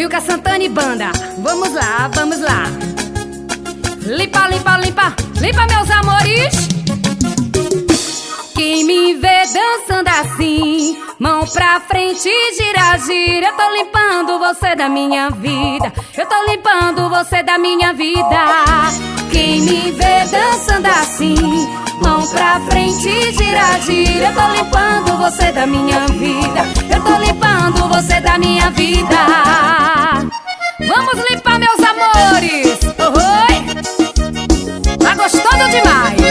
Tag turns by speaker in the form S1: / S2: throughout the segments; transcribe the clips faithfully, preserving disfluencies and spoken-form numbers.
S1: Wilka Santana e banda. Vamos lá, vamos lá. Limpa, limpa, limpa, limpa, meus amores. Quem me vê dançando assim, mão pra frente, gira, gira. Eu tô limpando você da minha vida. Eu tô limpando você da minha vida. Quem me vê dançando assim, mão pra frente, gira, gira. Eu tô limpando você da minha vida. Eu tô limpando você da minha vida. Vamos limpar, meus amores. Oi, tá gostando demais?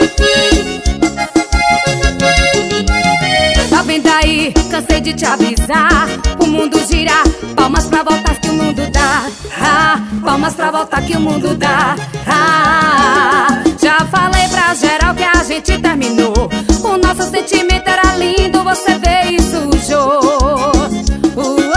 S1: Tá vendo aí? Cansei de te avisar. O mundo gira, palmas pra voltar que o mundo dá. Ah, palmas pra voltar que o mundo dá. Ah, já falei pra geral que a gente terminou. O nosso sentimento era lindo, você veio e sujou. Uh,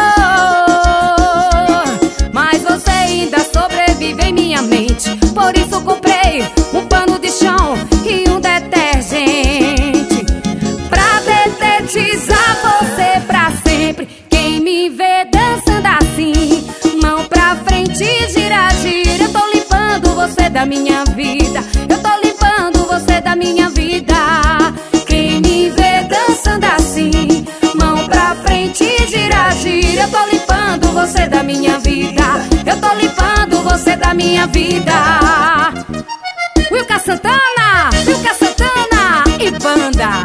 S1: oh, mas você ainda sobrevive em minha mente. Por isso comprei um pano de chão e um detergente pra detetizar você pra sempre. Quem me vê dançando assim, mão pra frente, gira, gira. Eu tô limpando você da minha vida. Eu tô limpando você da minha vida. Quem me vê dançando assim, mão pra frente, gira, gira. Eu tô limpando você da minha vida. Eu tô limpando você da minha vida. Wilka Santana, Wilka Santana e banda.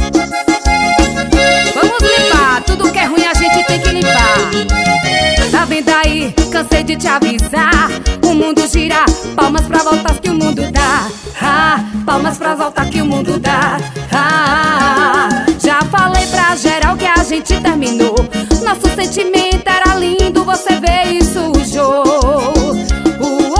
S1: Vamos limpar, tudo que é ruim a gente tem que limpar. Tá vendo aí? Cansei de te avisar. O mundo gira, palmas pra voltar que o mundo dá. Ah, palmas pra voltar que o mundo dá. Ah, já falei pra geral que a gente terminou. Nosso sentimento era lindo, você veio e sujou. Uh,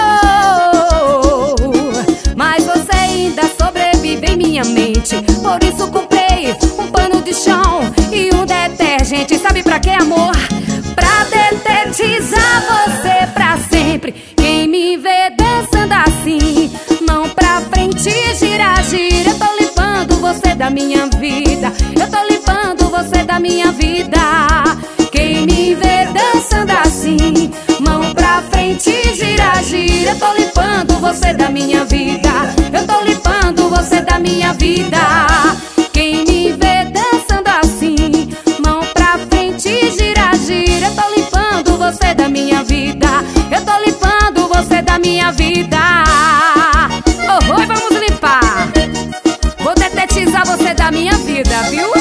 S1: oh, mas você ainda sobrevive em minha mente. Por isso comprei um pano de chão e um detergente. Sabe pra quê, amor? Pra detetizar você pra sempre. Quem me vê dançando assim, mão pra frente, gira, gira. Eu tô limpando você da minha vida. Eu tô limpando você da minha vida. Quem me vê dançando assim, mão pra frente, gira, gira. Eu tô limpando você da minha vida. Eu tô limpando você da minha vida. Quem me vê dançando assim, mão pra frente, gira, gira. Eu tô limpando você da minha vida. Eu tô limpando você da minha vida. Oh, oh, vamos limpar. Vou detetizar você da minha vida, viu?